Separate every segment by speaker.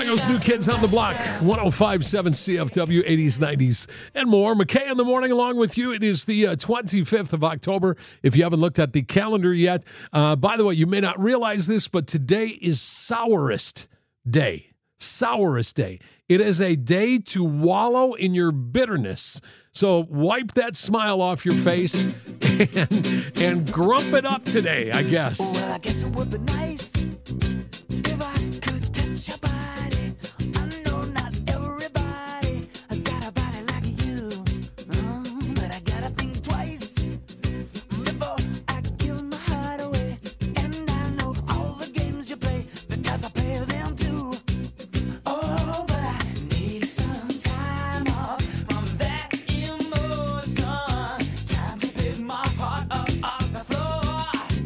Speaker 1: Chicago's New Kids on the Block, 105.7 CFW, 80s, 90s, and more. McKay in the morning along with you. It is the 25th of October, if you haven't looked at the calendar yet. By the way, you may not realize this, but today is Sourest Day. Sourest Day. It is a day to wallow in your bitterness. So wipe that smile off your face and grump it up today, I guess.
Speaker 2: Well, I guess it would be nice if I could touch your body. I know not everybody has got a body like you, but I gotta think twice before I give my heart away. And I know all the games you play because I play them too. Oh, but I need some time off from that emotion. Time to pick my heart up off the floor.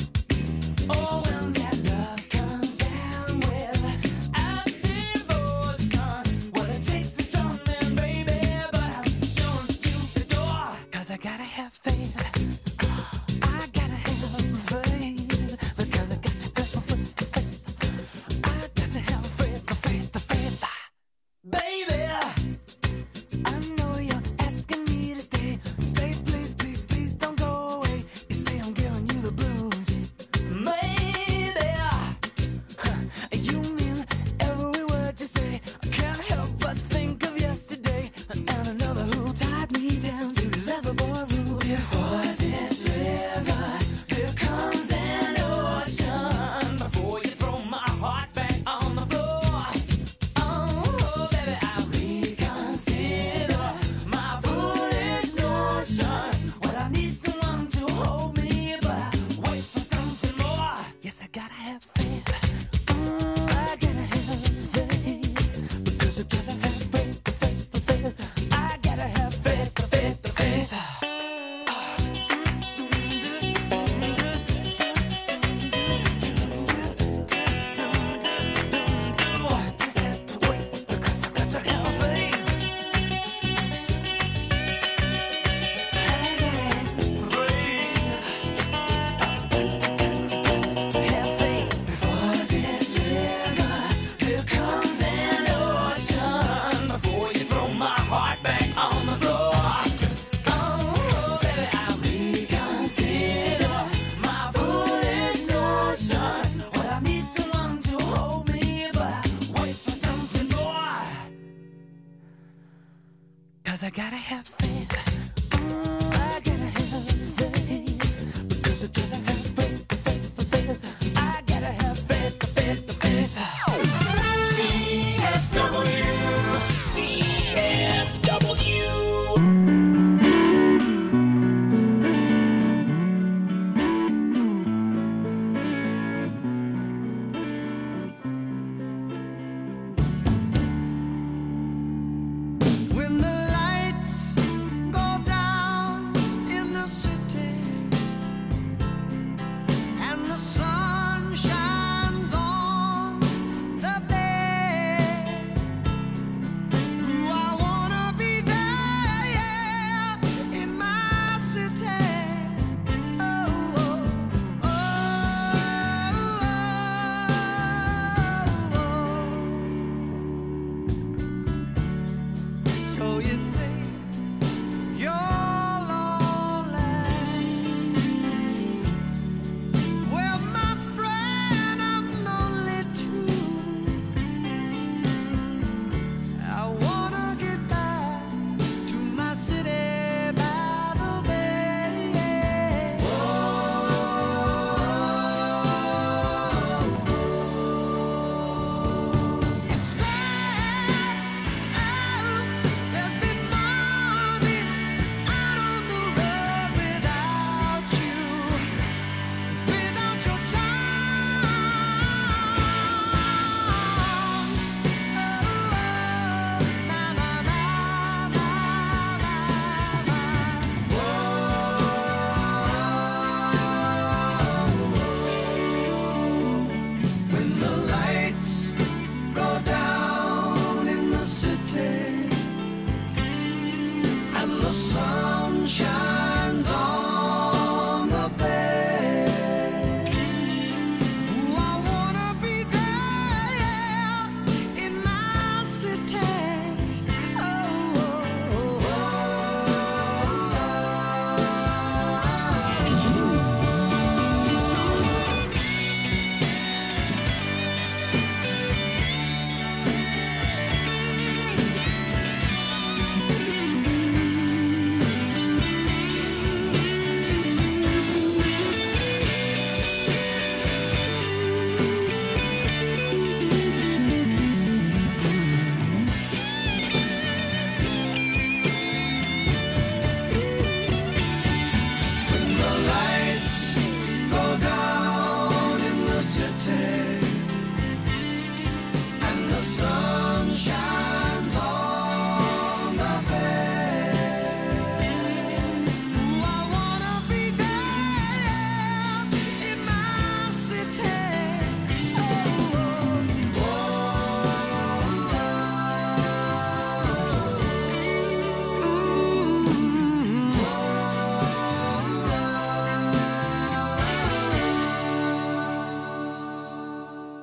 Speaker 2: Oh, when that love comes down with a devotion. Well, it takes a strong man, baby, but I'm showing you the door. 'Cause I gotta have faith. I gotta have faith. Because I got to have faith. I got to have faith. Baby, I know you're asking me to stay. Say please, please, please don't go away. You say I'm giving you the blues. Maybe you mean every word you say. I can't help but think of yesterday and another who tied me down to lovable rules. Before this river, here comes an ocean. Before you throw my heart back on the floor. Oh, baby, I reconsider my foolish notion. Well, I need someone to hold me, but I wait for something more. Yes, I gotta have faith. I gotta have faith. Because I gotta have faith. I gotta have faith. Just have to wait because I got to have faith. I gotta have faith. Before this river, here comes an ocean. Before you throw my heart back on the floor. Oh, baby, I reconsider my foolish notion. Well, I need someone to hold me, but I wait for something more. 'Cause I gotta have faith. I gotta have faith. Because I gotta have faith. I gotta have faith. CFW. When the lights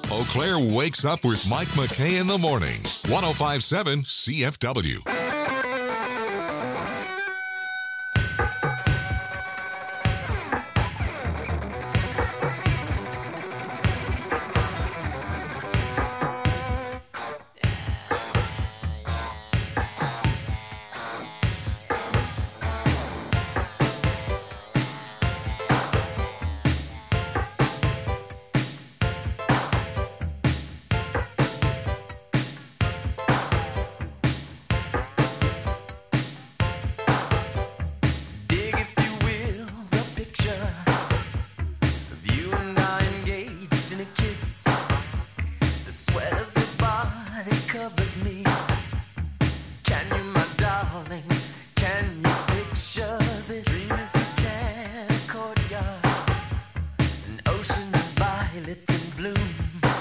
Speaker 3: Eau Claire wakes up with Mike McKay in the morning. 105.7 CFW.
Speaker 2: Dig, if you will, the picture of you and I engaged in a kiss. The sweat of your body covers me. Can you, my darling, can you picture this? Dream if you can, a courtyard, an ocean of violets in bloom.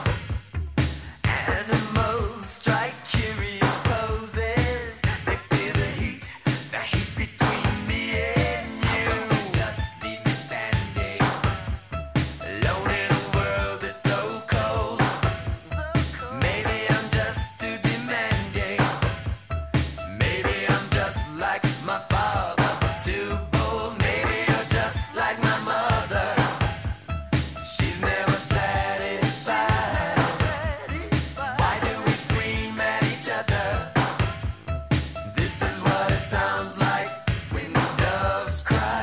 Speaker 2: Animals strike curious poses. They feel the heat between me and you. Just leave me standing alone in a world that's so cold. Maybe I'm just too demanding. Maybe I'm just like my father, too bold. Maybe you're just like my mother. She's never satisfied. Why do we scream at each other? This is what it sounds like when the doves cry.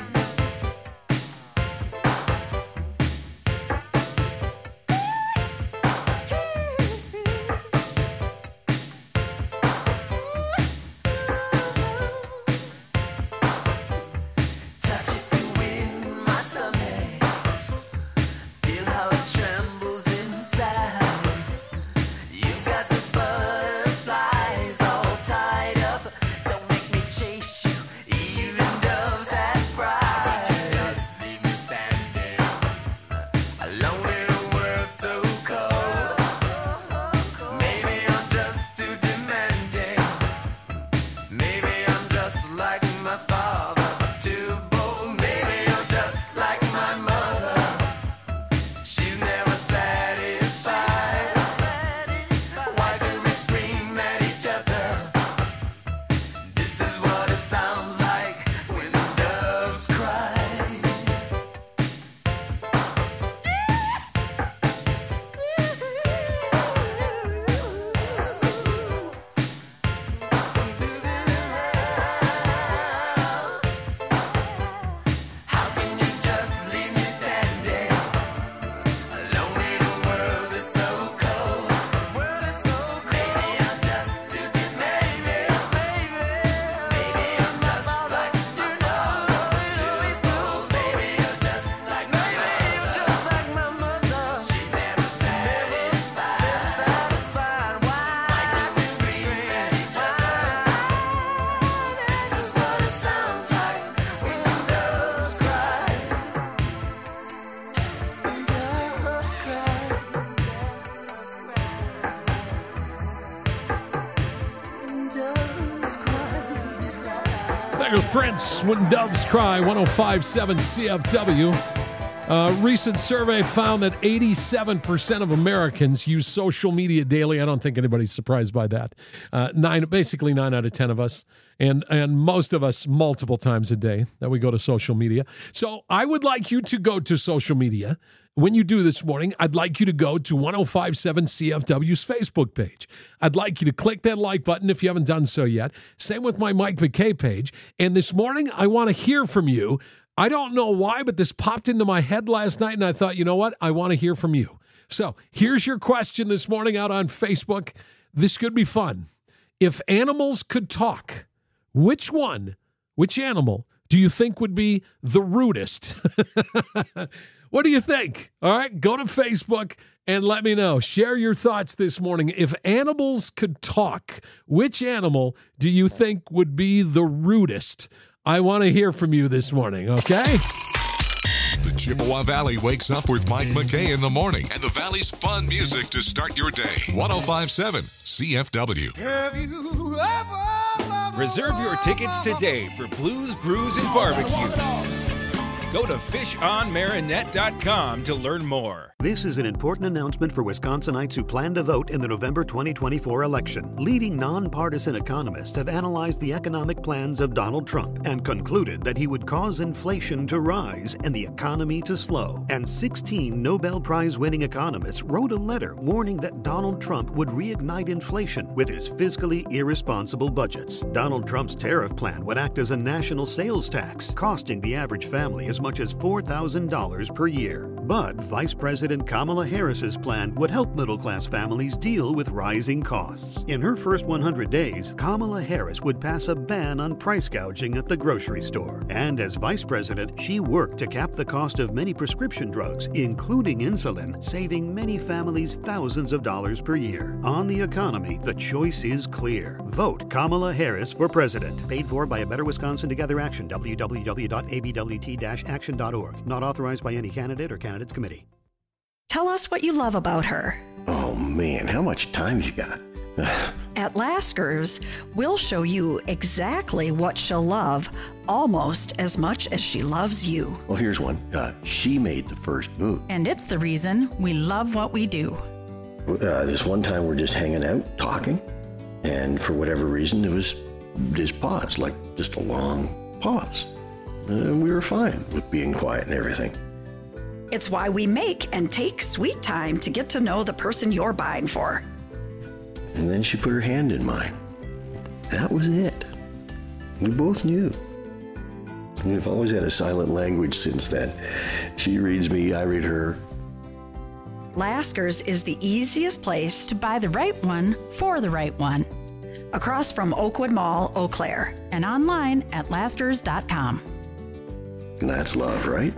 Speaker 2: Touch if you will my stomach. Feel how it trembles inside. You've got the butterflies all tied up. Don't make me chase you, even doves have pride. Just leave me standing alone in a world so cold. Maybe I'm just too demanding. Maybe I'm just like my father, too bold. Maybe you're just like my mother. She's never satisfied. Why do we scream at each other? This is what it sounds like when the doves cry. How can you just leave me standing alone in a world that's so cold? Maybe I'm just too demanding. Maybe I'm just like my father, too bold. Maybe you're just like my mother. She's never satisfied. Why do we scream at each other? This is what it sounds like when the doves cry. Doves cry. Doves cry.
Speaker 1: There goes Prince, When Doves Cry, 105.7 CFW. A recent survey found that 87% of Americans use social media daily. I don't think anybody's surprised by that. Basically 9 out of 10 of us, and most of us multiple times a day that we go to social media. So I would like you to go to social media. When you do this morning, I'd like you to go to 105.7 CFW's Facebook page. I'd like you to click that like button if you haven't done so yet. Same with my Mike McKay page. And this morning, I want to hear from you. I don't know why, but this popped into my head last night, and I thought, you know what? I want to hear from you. So here's your question this morning out on Facebook. This could be fun. If animals could talk, which animal do you think would be the rudest? What do you think? All right, go to Facebook and let me know. Share your thoughts this morning. If animals could talk, which animal do you think would be the rudest? I want to hear from you this morning, okay?
Speaker 3: The Chippewa Valley wakes up with Mike McKay in the morning and the Valley's fun music to start your day. 105.7 CFW.
Speaker 2: Have you ever
Speaker 4: Reserve your tickets today for Blues, Brews, and Barbecue. Go to fishonmarinette.com to learn more.
Speaker 5: This is an important announcement for Wisconsinites who plan to vote in the November 2024 election. Leading nonpartisan economists have analyzed the economic plans of Donald Trump and concluded that he would cause inflation to rise and the economy to slow. And 16 Nobel Prize-winning economists wrote a letter warning that Donald Trump would reignite inflation with his fiscally irresponsible budgets. Donald Trump's tariff plan would act as a national sales tax, costing the average family as much as $4,000 per year. But Vice President Kamala Harris's plan would help middle-class families deal with rising costs. In her first 100 days, Kamala Harris would pass a ban on price gouging at the grocery store. And as vice president, she worked to cap the cost of many prescription drugs, including insulin, saving many families thousands of dollars per year. On the economy, the choice is clear. Vote Kamala Harris for president. Paid for by A Better Wisconsin Together Action, www.abwt-action.org. Not authorized by any candidate or candidates committee.
Speaker 6: Tell us what you love about her.
Speaker 7: Oh man, how much time you got?
Speaker 6: At Lasker's, we'll show you exactly what she'll love almost as much as she loves you.
Speaker 7: Well, here's one. She made the first move.
Speaker 8: And it's the reason we love what we do.
Speaker 7: This one time we're just hanging out, talking, and for whatever reason, there was this pause, like just a long pause. And we were fine with being quiet and everything.
Speaker 6: It's why we make and take sweet time to get to know the person you're buying for.
Speaker 7: And then she put her hand in mine. That was it. We both knew. We've always had a silent language since then. She reads me, I read her.
Speaker 6: Lasker's is the easiest place
Speaker 8: To buy the right one for the right one.
Speaker 6: across from Oakwood Mall, Eau Claire.
Speaker 8: And online at laskers.com.
Speaker 7: That's love, right?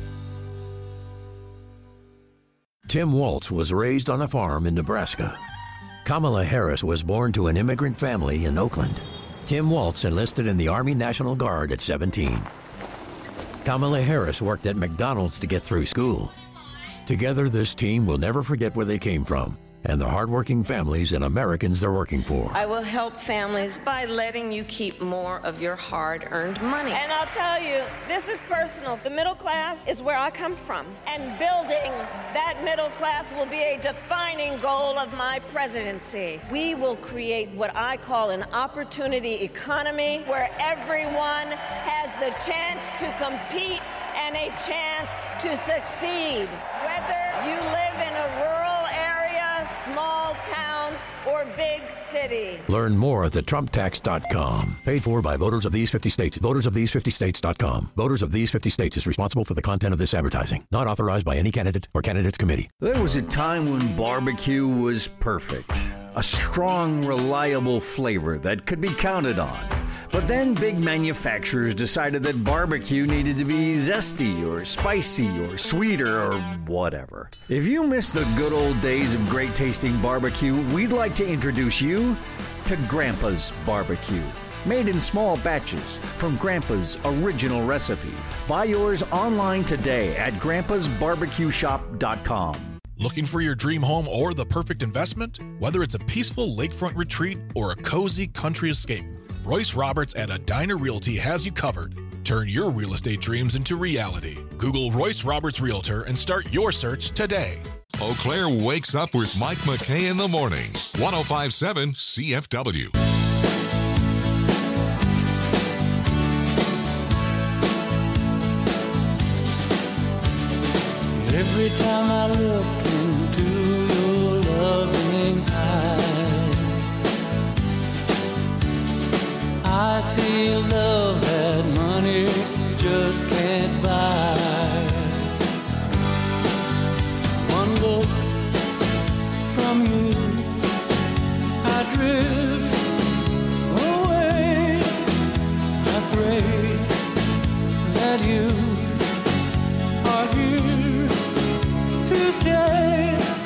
Speaker 9: Tim Waltz was raised on a farm in Nebraska. Kamala Harris was born to an immigrant family in Oakland. Tim Waltz enlisted in the Army National Guard at 17. Kamala Harris worked at McDonald's to get through school. Together, this team will never forget where they came from and the hardworking families and Americans they're working for.
Speaker 10: I will help families by letting you keep more of your hard-earned money. And I'll tell you, this is personal. The middle class is where I come from. And building that middle class will be a defining goal of my presidency. We will create what I call an opportunity economy where everyone has the chance to compete and a chance to succeed. Whether you live in a rural area, small town, or big city.
Speaker 9: Learn more at thetrumptax.com. Paid for by voters of these 50 states. Votersofthese50states.com. Voters of these 50 states is responsible for the content of this advertising. Not authorized by any candidate or candidates committee.
Speaker 11: There was a time when barbecue was perfect. A strong, reliable flavor that could be counted on. But then big manufacturers decided that barbecue needed to be zesty or spicy or sweeter or whatever. If you miss the good old days of great tasting barbecue, we'd like to introduce you to Grandpa's Barbecue. Made in small batches from Grandpa's original recipe. Buy yours online today at grandpasbarbecueshop.com.
Speaker 12: Looking for your dream home or the perfect investment? Whether it's a peaceful lakefront retreat or a cozy country escape, Royce Roberts at Edina Realty has you covered. Turn your real estate dreams into reality. Google Royce Roberts Realtor and start your search today.
Speaker 3: Eau Claire wakes up with Mike McKay in the morning. 105.7 CFW.
Speaker 2: Every time I look into your loving eyes, I see love that money just can't buy. One look from you, I drift away. I pray that you are here to stay.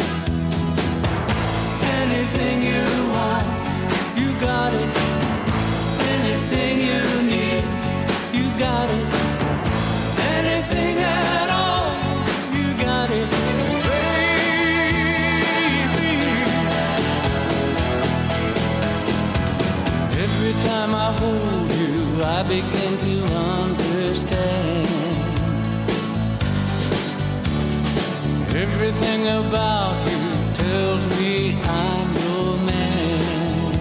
Speaker 2: Anything you want, you got it. Anything you need, you got it. Anything at all, you got it, baby. Every time I hold you, I begin to understand
Speaker 13: Everything about you tells me I'm your man.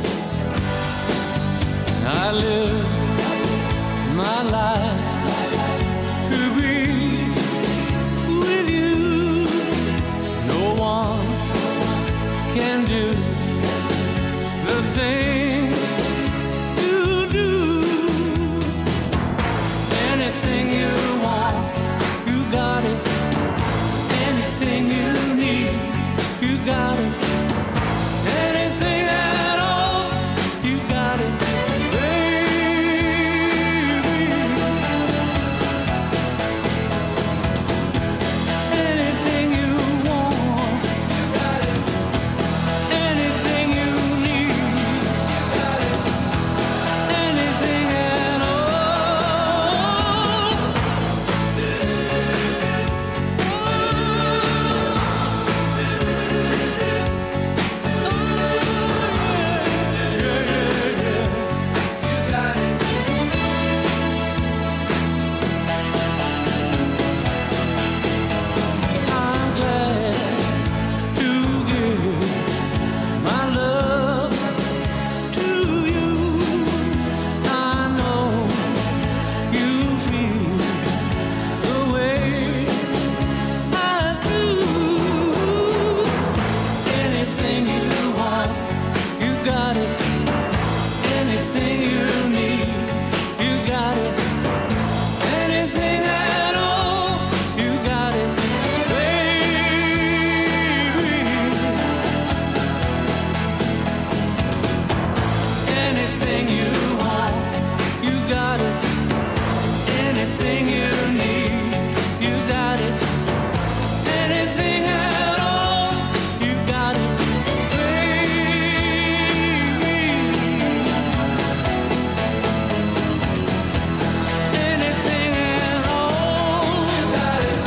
Speaker 13: I live my life to be with you. No one can do the thing you do. Anything you want, you got it. Anything you need, you got it. Anything at all, you got it, baby. Anything you want, you got it. Anything you need, you got it. Anything at all. I'm glad to give my love to you. I know you feel the way I do. Anything you want, you got it. Anything you need, you got it. Anything at all, you got it, baby. Anything you want, you got it. Anything you need, you got it. Anything at all, you got it, baby. Anything at all, you got it,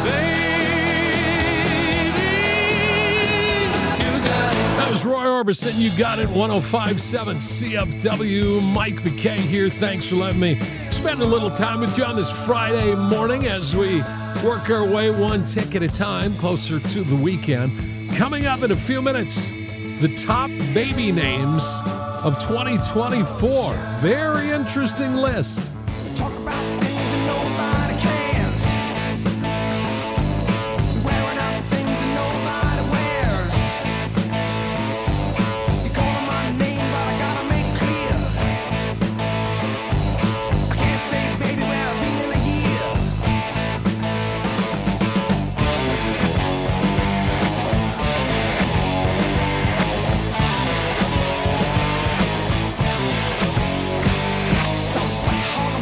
Speaker 13: baby. You got it.
Speaker 1: That was Roy Orbison. You got it. 105.7 CFW. Mike McKay here. Thanks for letting me spend a little time with you on this Friday morning as we work our way one tick at a time closer to the weekend. Coming up in a few minutes, the top baby names of 2024. Very interesting list.
Speaker 2: Talk about things that nobody cares. Wearing out the things that nobody wears. You call my name, but I gotta make clear. I can't say, baby, where I've been in a year. Some sweat hard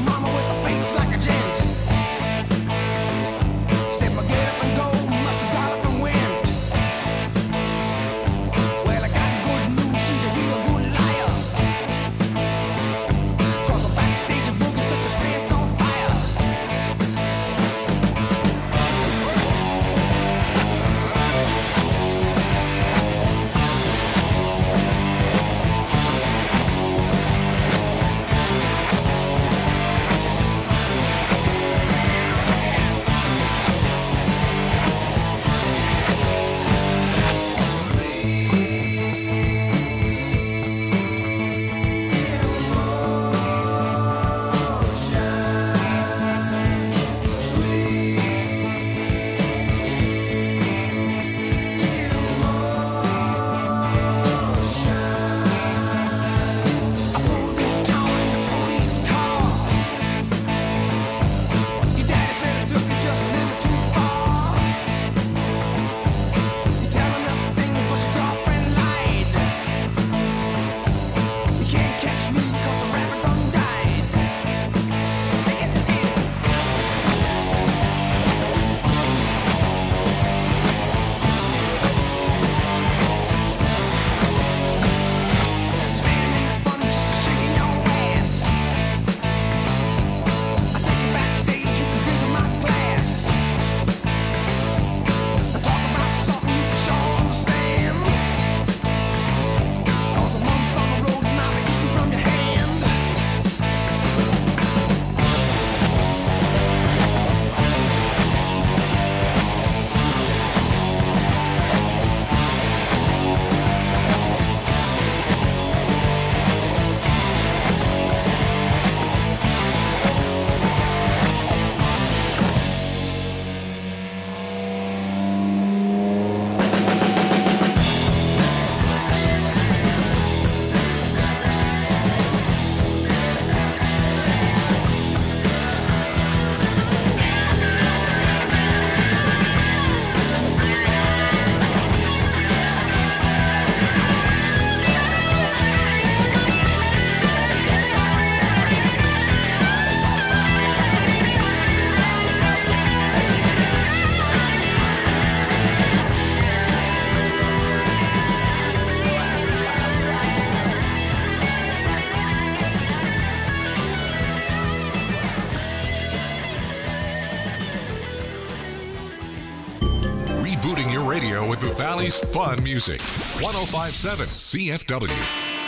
Speaker 3: your radio with the Valley's fun music. 105.7 CFW.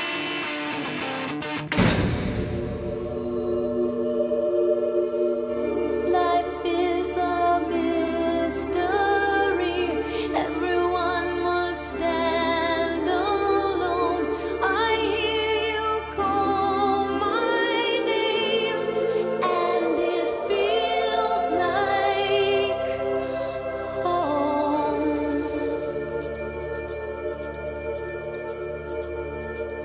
Speaker 14: Life is a mystery. Everyone must stand alone. I hear you call my name, and it feels like home.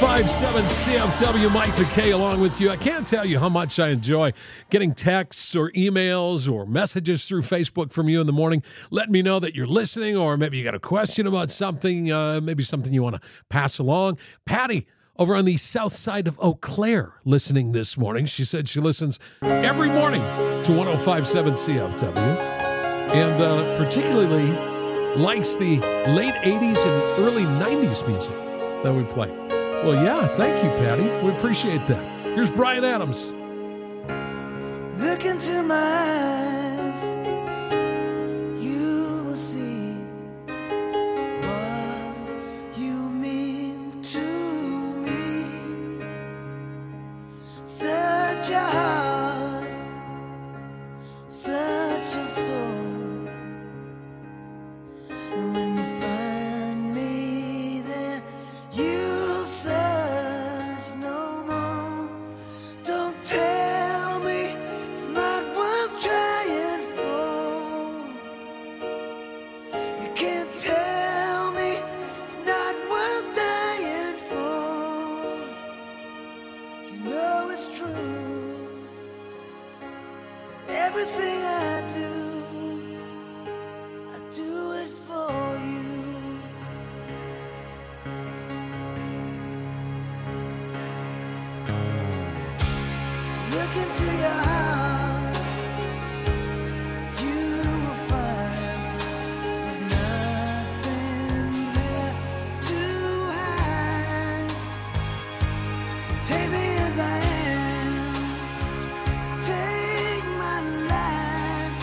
Speaker 1: 1057 CFW, Mike McKay along with you. I can't tell you how much I enjoy getting texts or emails or messages through Facebook from you in the morning, letting me know that you're listening, or maybe you got a question about something, maybe something you want to pass along. Patty over on the south side of Eau Claire listening this morning. She said she listens every morning to 1057 CFW and particularly likes the late 80s and early 90s music that we play. Well, yeah, thank you, Patty. We appreciate that. Here's Bryan Adams.
Speaker 2: Look into my eyes, you will see what you mean to me. Such a heart, such a soul. And when you find me there, you'll search no more. Don't tell me it's not worth trying for. You can't tell me it's not worth dying for. You know it's true. Everything I do it for you. Look into your heart, you will find there's nothing there to hide. Take me as I am, take my life.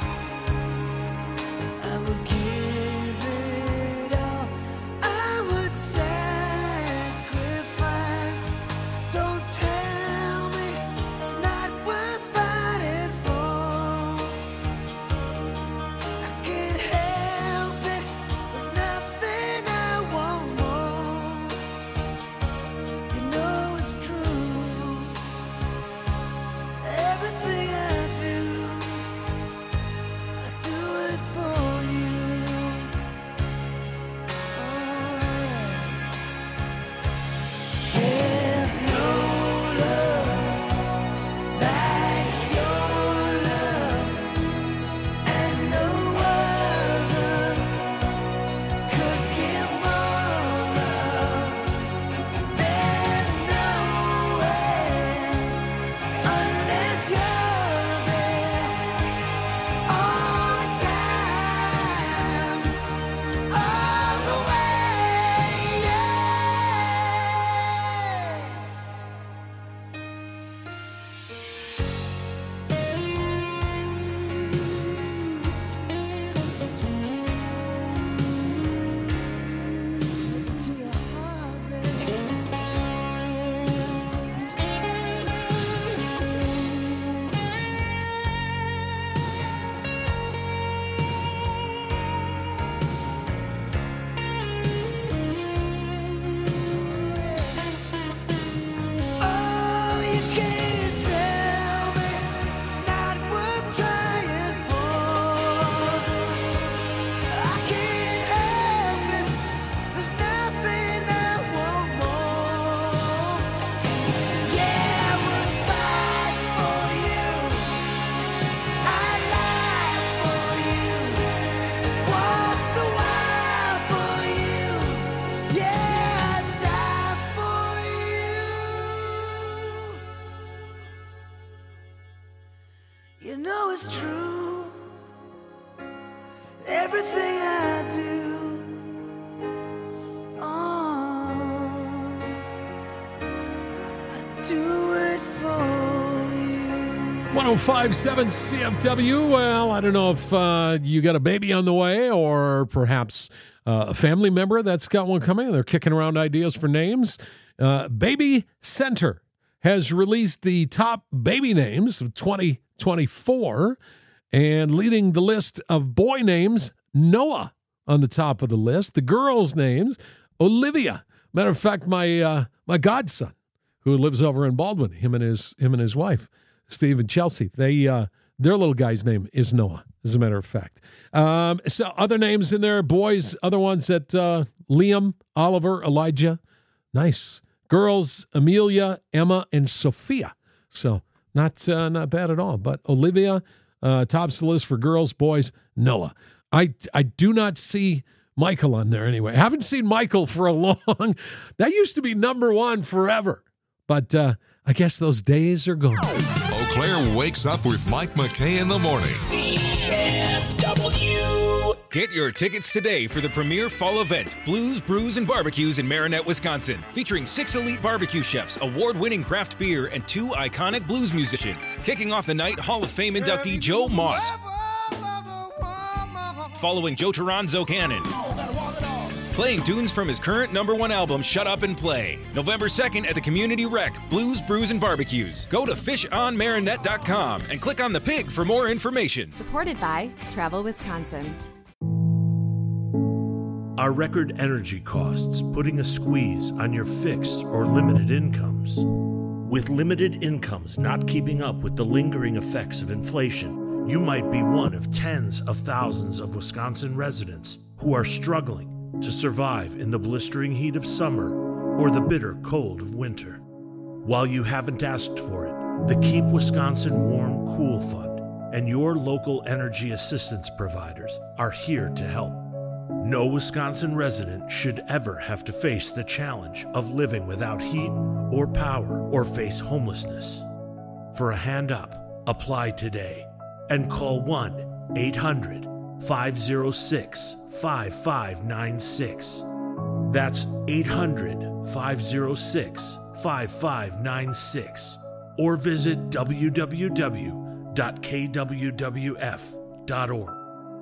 Speaker 2: I would give it all, I would sacrifice. Don't tell me it's not worth fighting for. I can't help it, there's nothing I want more. You know it's true, everything I do it for you. There's no love like your love, and no other could give more love. There's no way unless you're there all the time, all the way, yeah. To your heart, baby. Oh, you can't tell me it's not worth trying for. I can't help it, there's nothing I want more. Yeah, I would fight for you, I'd lie for you, walk the wild for you. Yeah, I'd die for you. You know it's true. Everything I do, I do it for you.
Speaker 1: 1057 CFW. Well, I don't know if you got a baby on the way or perhaps a family member that's got one coming. They're kicking around ideas for names. Baby Center has released the top baby names of 2024, and leading the list of boy names, Noah on the top of the list. The girls' names, Olivia. Matter of fact, my godson, who lives over in Baldwin, him and his wife, Steve and Chelsea, their little guy's name is Noah, as a matter of fact. So other names in there, boys, other ones that Liam, Oliver, Elijah. Nice. Girls, Amelia, Emma, and Sophia. So not bad at all. But Olivia tops the list for girls. Boys, Noah. I do not see Michael on there anyway. I haven't seen Michael for a long. That used to be number one forever. But I guess those days are gone.
Speaker 3: Eau Claire wakes up with Mike McKay in the morning.
Speaker 4: CFW. Get your tickets today for the premier fall event, Blues, Brews, and Barbecues in Marinette, Wisconsin, featuring 6 elite barbecue chefs, award-winning craft beer, and 2 iconic blues musicians. Kicking off the night, Hall of Fame inductee Joe Moss, following Joe Toronzo Cannon, playing tunes from his current #1 album, Shut Up and Play. November 2nd at the Community Rec, Blues, Brews, and Barbecues. Go to fishonmarinette.com and click on the pig for more information.
Speaker 15: Supported by Travel Wisconsin.
Speaker 16: Are record energy costs putting a squeeze on your fixed or limited incomes? With limited incomes not keeping up with the lingering effects of inflation, you might be one of tens of thousands of Wisconsin residents who are struggling to survive in the blistering heat of summer or the bitter cold of winter. While you haven't asked for it, the Keep Wisconsin Warm Cool Fund and your local energy assistance providers are here to help. No Wisconsin resident should ever have to face the challenge of living without heat or power or face homelessness. For a hand up, apply today and call 1-800-506-5596. That's 800-506-5596. Or visit www.kwwf.org.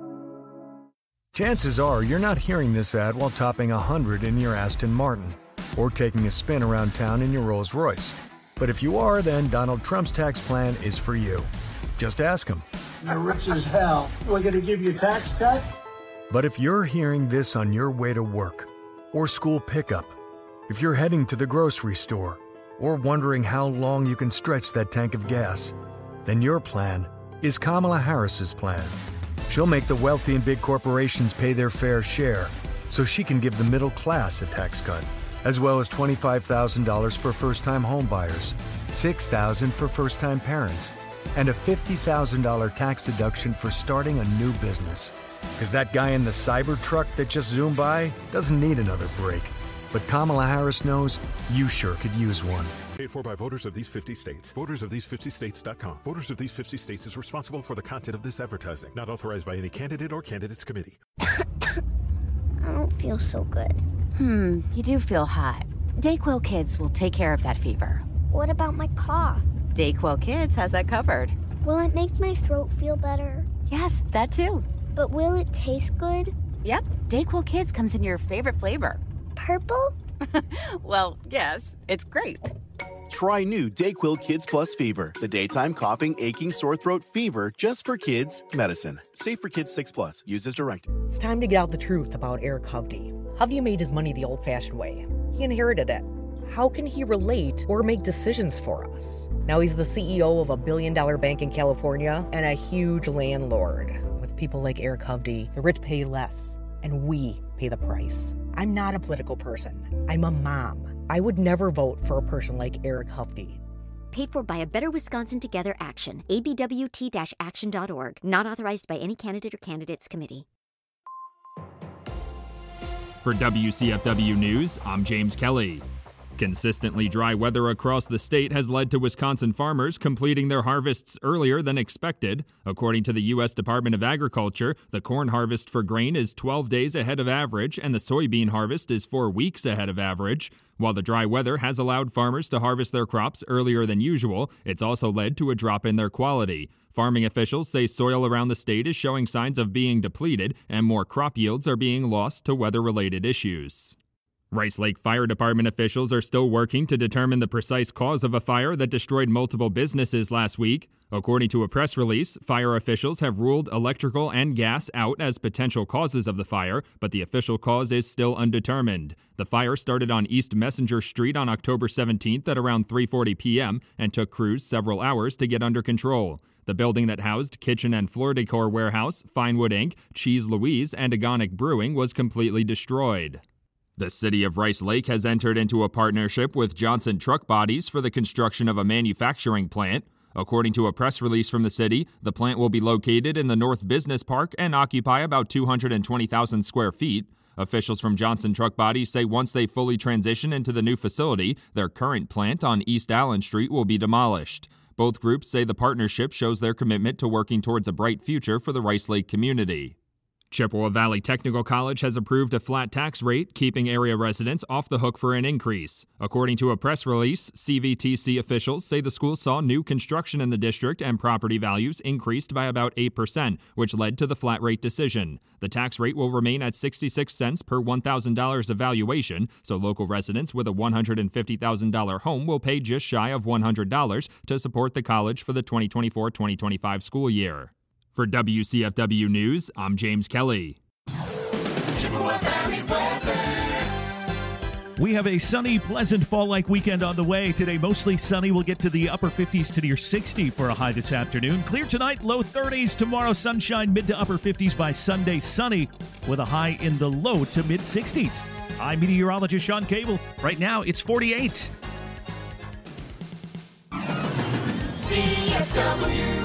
Speaker 17: Chances are you're not hearing this ad while topping 100 in your Aston Martin or taking a spin around town in your Rolls Royce. But if you are, then Donald Trump's tax plan is for you. Just ask him.
Speaker 18: You're rich as hell. We're going to give you a tax cut?
Speaker 17: But if you're hearing this on your way to work or school pickup, if you're heading to the grocery store or wondering how long you can stretch that tank of gas, then your plan is Kamala Harris's plan. She'll make the wealthy and big corporations pay their fair share so she can give the middle class a tax cut, as well as $25,000 for first-time homebuyers, $6,000 for first-time parents, and a $50,000 tax deduction for starting a new business. Because that guy in the Cybertruck that just zoomed by doesn't need another break. But Kamala Harris knows you sure could use one.
Speaker 19: Paid for by voters of these 50 states. VotersOfThese50States.com. Voters of these 50 states is responsible for the content of this advertising. Not authorized by any candidate or candidates committee.
Speaker 14: I don't feel so good.
Speaker 8: You do feel hot. Dayquil Kids will take care of that fever.
Speaker 14: What about my cough?
Speaker 8: Dayquil Kids has that covered.
Speaker 14: Will it make my throat feel better?
Speaker 8: Yes, that too.
Speaker 14: But will it taste good?
Speaker 8: Yep, Dayquil Kids comes in your favorite flavor.
Speaker 14: Purple?
Speaker 8: Well, yes, it's grape.
Speaker 20: Try new Dayquil Kids Plus Fever, the daytime coughing, aching, sore throat fever just for kids medicine. Safe for kids 6+. Use as directed.
Speaker 21: It's time to get out the truth about Eric Hovde. Hovde made his money the old-fashioned way. He inherited it. How can he relate or make decisions for us? Now he's the CEO of a billion-dollar bank in California and a huge landlord. With people like Eric Hovde, the rich pay less, and we pay the price. I'm not a political person. I'm a mom. I would never vote for a person like Eric Hovde.
Speaker 22: Paid for by a Better Wisconsin Together Action. abwt-action.org. Not authorized by any candidate or candidates committee.
Speaker 23: For WCFW News, I'm James Kelly. Consistently dry weather across the state has led to Wisconsin farmers completing their harvests earlier than expected. According to the U.S. Department of Agriculture, the corn harvest for grain is 12 days ahead of average, and the soybean harvest is 4 weeks ahead of average. While the dry weather has allowed farmers to harvest their crops earlier than usual, it's also led to a drop in their quality. Farming officials say soil around the state is showing signs of being depleted, and more crop yields are being lost to weather-related issues. Rice Lake Fire Department officials are still working to determine the precise cause of a fire that destroyed multiple businesses last week. According to a press release, fire officials have ruled electrical and gas out as potential causes of the fire, but the official cause is still undetermined. The fire started on East Messenger Street on October 17th at around 3:40 p.m. and took crews several hours to get under control. The building that housed Kitchen and Floor Decor Warehouse, Finewood Inc., Cheese Louise, and Agonic Brewing was completely destroyed. The city of Rice Lake has entered into a partnership with Johnson Truck Bodies for the construction of a manufacturing plant. According to a press release from the city, the plant will be located in the North Business Park and occupy about 220,000 square feet. Officials from Johnson Truck Bodies say once they fully transition into the new facility, their current plant on East Allen Street will be demolished. Both groups say the partnership shows their commitment to working towards a bright future for the Rice Lake community. Chippewa Valley Technical College has approved a flat tax rate, keeping area residents off the hook for an increase. According to a press release, CVTC officials say the school saw new construction in the district and property values increased by about 8%, which led to the flat rate decision. The tax rate will remain at 66 cents per $1,000 of valuation, so local residents with a $150,000 home will pay just shy of $100 to support the college for the 2024-2025 school year. For WCFW News, I'm James Kelly.
Speaker 5: We have a sunny, pleasant fall-like weekend on the way. Today, mostly sunny. We'll get to the upper 50s to near 60 for a high this afternoon. Clear tonight, low 30s. Tomorrow, sunshine, mid to upper 50s. By Sunday, sunny with a high in the low to mid 60s. I'm meteorologist Sean Cable. Right now, it's 48.
Speaker 2: CFW.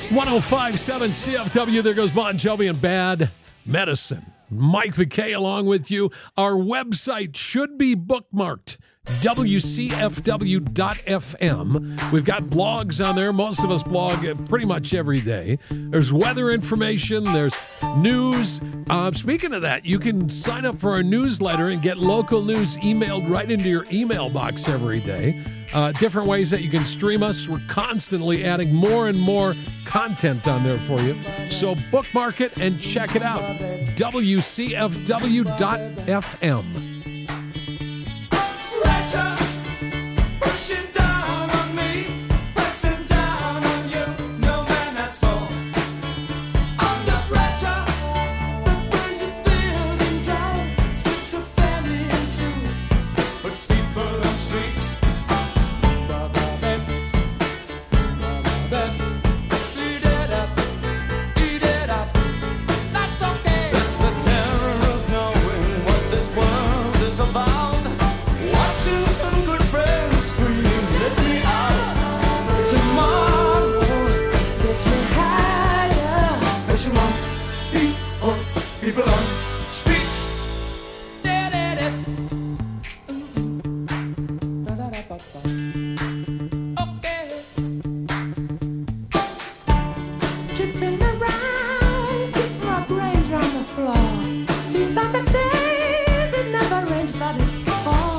Speaker 1: 105.7 CFW. There goes Bon Jovi and Bad Medicine. Mike McKay along with you. Our website should be bookmarked. WCFW.FM. We've got blogs on there. Most of us blog pretty much every day. There's weather information. There's news. Speaking of that, you can sign up for our newsletter and get local news emailed right into your email box every day. Different ways that you can stream us. We're constantly adding more and more content on there for you. So bookmark it and check it out. WCFW.FM.
Speaker 13: Pushing down on me, pressing down on you. No man has fallen under pressure. The burns are building down, streets are family in two. Puts people on streets. Eat it up. That's okay. That's the terror of knowing what this world is about. Watching some good friends scream, let me out. Tomorrow gets me higher. Pressure on people on streets. Okay. Chipping around, keep my brains on the floor. These are the days it never rains, but it falls.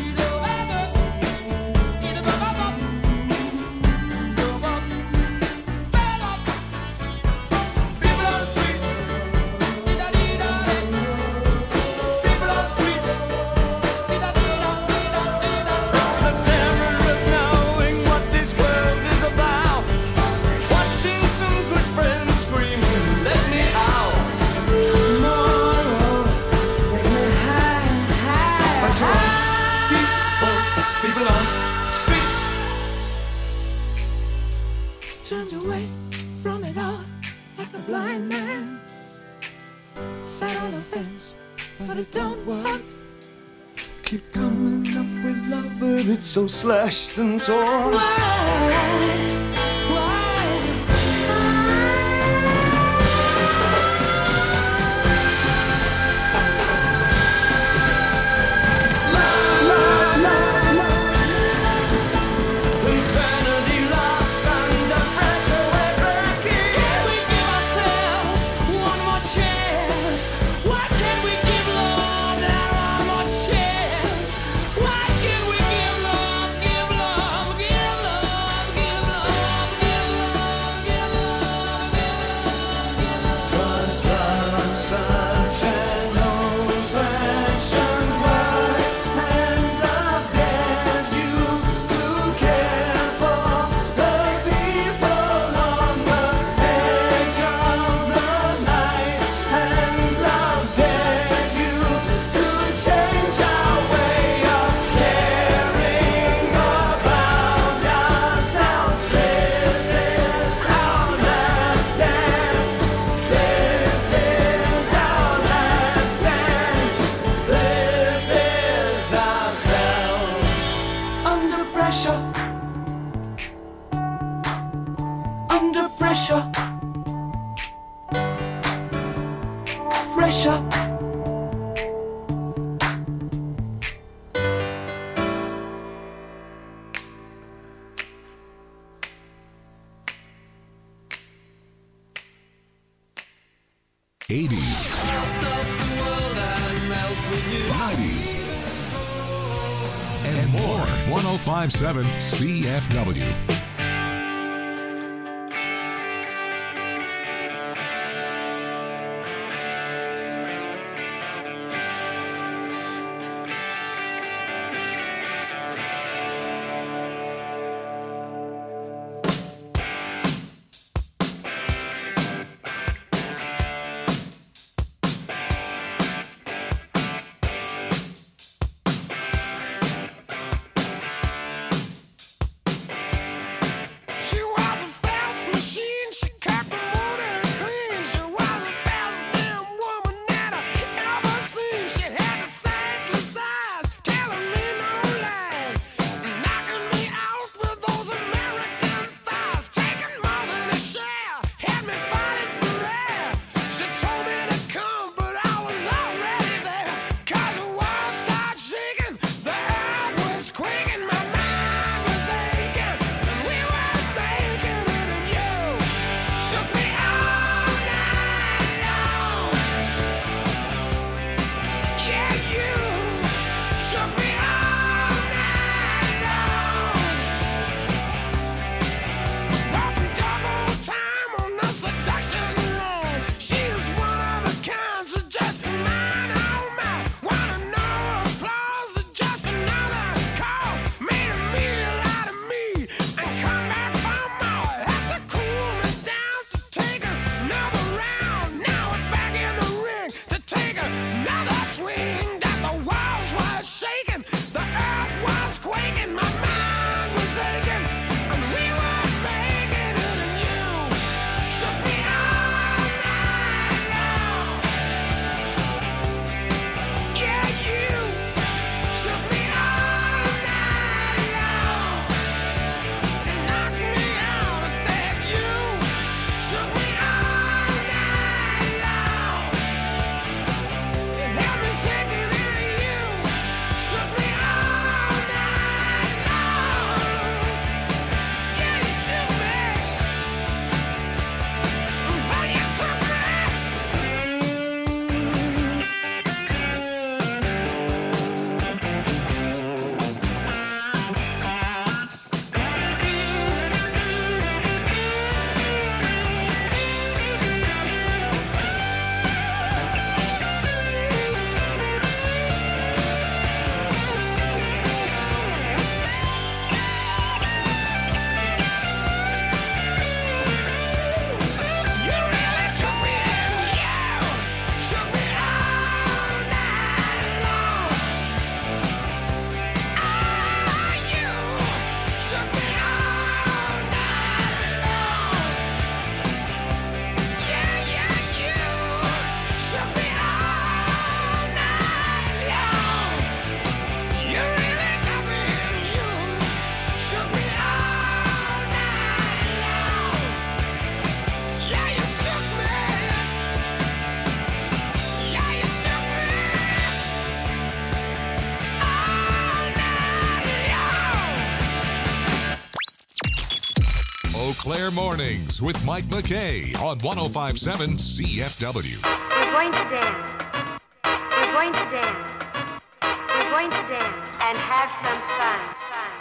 Speaker 13: Turned away from it all like a blind man. Sat on a fence, but it don't work. Keep coming up with love, but it's so slashed and torn. Insanity loves under pressure, we're breaking. Can we give ourselves one more chance? Why can't we give love now one more chance? Why can't we give love, give love, give love, give love, give love, give love, give love? 'Cause love's such an old-fashioned word, and love dares you to care for the people on the edge of the night, and love dares you to change our way of caring about ourselves. This is our last dance. This is our last dance. This is ourselves. Under pressure. Under pressure. Pressure.
Speaker 3: '80s, '90s, and more. 105.7 CFW. Claire Mornings with Mike McKay on 105.7 CFW.
Speaker 6: We're going to dance. We're going to dance. We're going to dance and have some fun.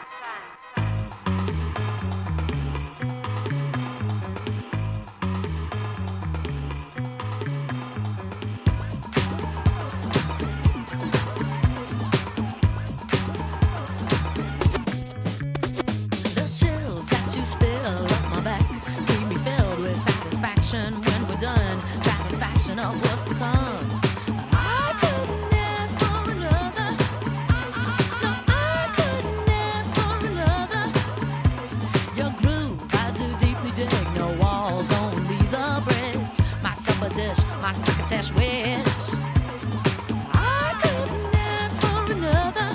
Speaker 7: The chills that you spill up my back keep me filled with satisfaction when we're done. Satisfaction of what's to come. I couldn't ask for another. No, I couldn't ask for another. Your groove, I do deeply dig. No walls, only the bridge. My supper dish, my succotash wish. I couldn't ask for another.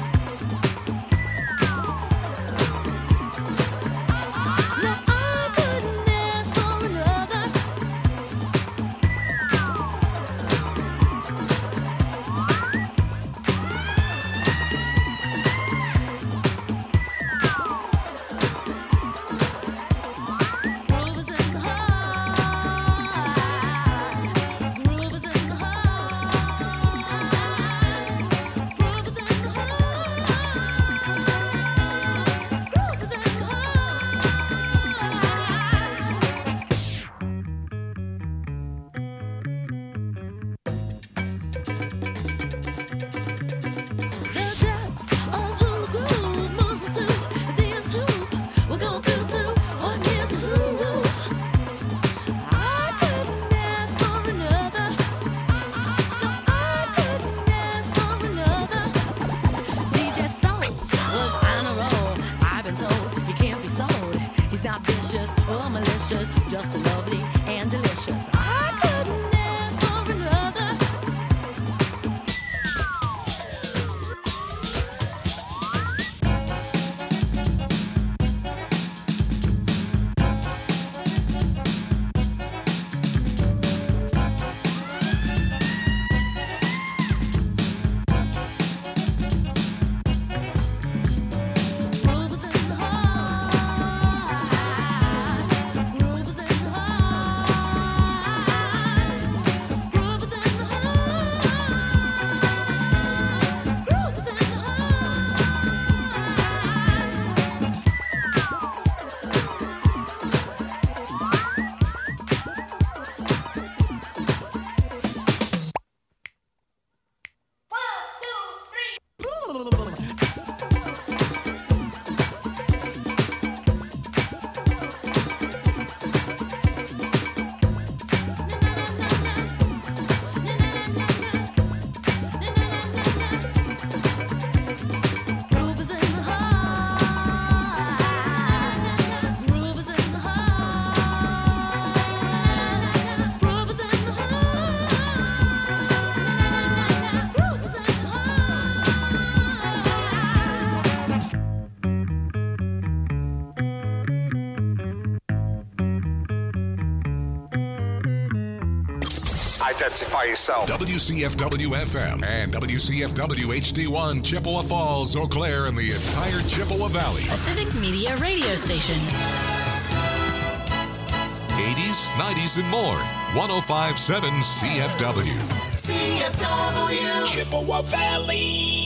Speaker 7: Just lovely and delicious. I couldn't ask for another.
Speaker 3: Identify yourself. WCFW FM and WCFW HD1, Chippewa Falls, Eau Claire, and the entire Chippewa Valley.
Speaker 10: A civic media radio station.
Speaker 3: 80s, 90s, and more. 105.7 CFW.
Speaker 10: CFW.
Speaker 3: Chippewa Valley.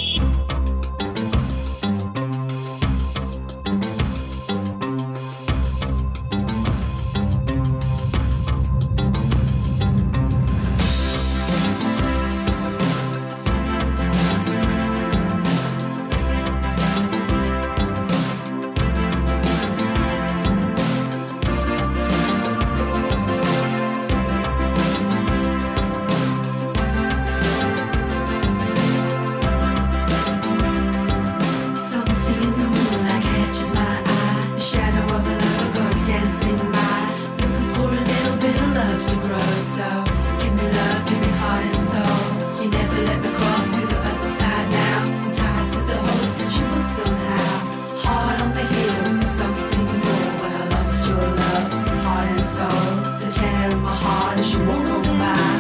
Speaker 24: The tear in my heart as you walk on by.